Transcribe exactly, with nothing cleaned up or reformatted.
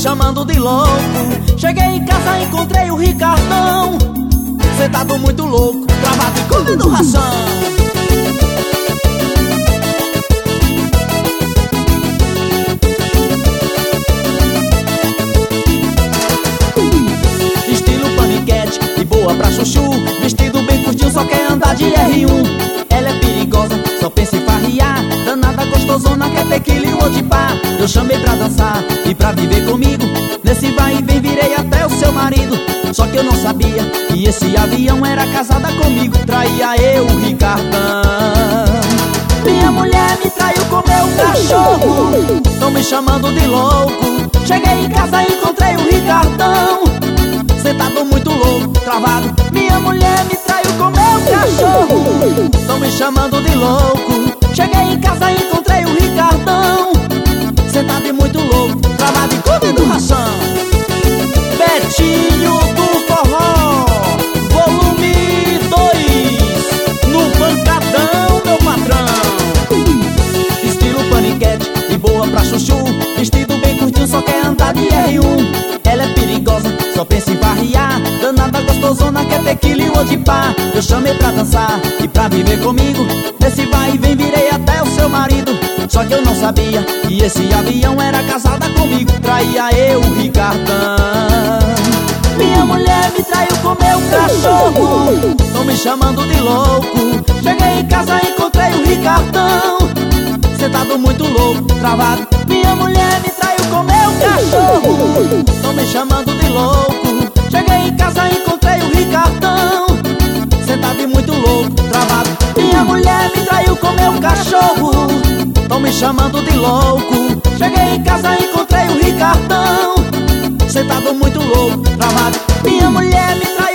chamando de louco. Cheguei em casa, encontrei o Ricardão sentado muito louco, travado e comendo ração. Estilo paniquete e boa pra chuchu, vestido bem curtinho, só quer andar de R um. Ela é perigosa, só pensa em farriar, danada gostosona, quer tequila e odipá. Eu chamei pra dançar e pra viver comigo, nesse vai e vem virei até o seu marido. Só que eu não sabia que esse avião era casada comigo, traía eu, o Ricardão. Minha mulher me traiu com meu cachorro, tão me chamando de louco. Cheguei em casa e encontrei o Ricardão sentado muito louco, travado. Minha mulher me traiu com meu cachorro, tão me chamando de louco. Cheguei em casa e encontrei o Ricardão sentado e muito louco, travado e comendo ração. Betinho do Forró, volume dois, no pancadão, meu patrão. Estilo paniquete e boa pra chuchu, vestido bem curtinho, só quer andar de R um. Ela é perigosa, só pensa em farriar, danada gostosona, quer tequila e odipá. Eu chamei pra dançar e pra viver comigo, nesse vai e vem virei até o seu marido. Só que eu não sabia que esse avião era casada comigo, traía eu, o Ricardão. Minha mulher me traiu com meu cachorro, tão me chamando de louco. Cheguei em casa e encontrei o Ricardão sentado muito louco, travado. Minha mulher me traiu com meu cachorro, tão me chamando de louco. Cheguei em casa e encontrei o Ricardão sentado e muito louco, travado. Minha mulher me traiu com meu cachorro, tão me chamando de louco. Cheguei em casa e encontrei o Ricardão sentado muito louco, travado. Minha mulher me traiu